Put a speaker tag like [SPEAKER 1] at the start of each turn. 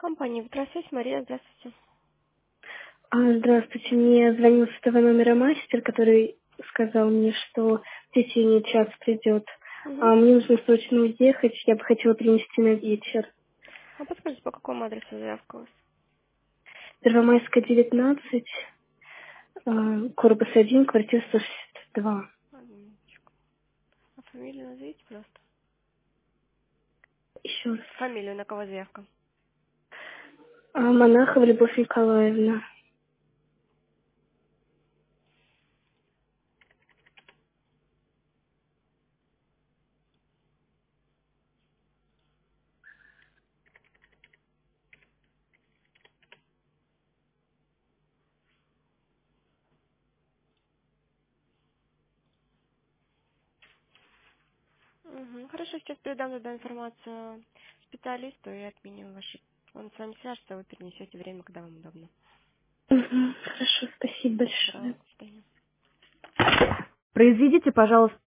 [SPEAKER 1] Компания «Здравствуйте», Мария, здравствуйте.
[SPEAKER 2] Здравствуйте, мне звонил с этого номера мастер, который сказал мне, что в течение часа придет.
[SPEAKER 1] Угу.
[SPEAKER 2] Мне нужно срочно уехать, я бы хотела принести на вечер.
[SPEAKER 1] А подскажите, по какому адресу заявка у вас?
[SPEAKER 2] Первомайская, 19, корпус 1, квартира 162.
[SPEAKER 1] Одну минуточку. А фамилию назовите, пожалуйста.
[SPEAKER 2] Еще раз.
[SPEAKER 1] Фамилию, на кого заявка?
[SPEAKER 2] Монахова Любовь Николаевна.
[SPEAKER 1] Угу. Хорошо, сейчас передам туда информацию специалисту и отменим ваши. Он с вами свяжется, вы перенесете время, когда вам удобно.
[SPEAKER 2] Хорошо, спасибо
[SPEAKER 1] Доброго,
[SPEAKER 2] большое.
[SPEAKER 1] до свидания.
[SPEAKER 3] Произведите, пожалуйста,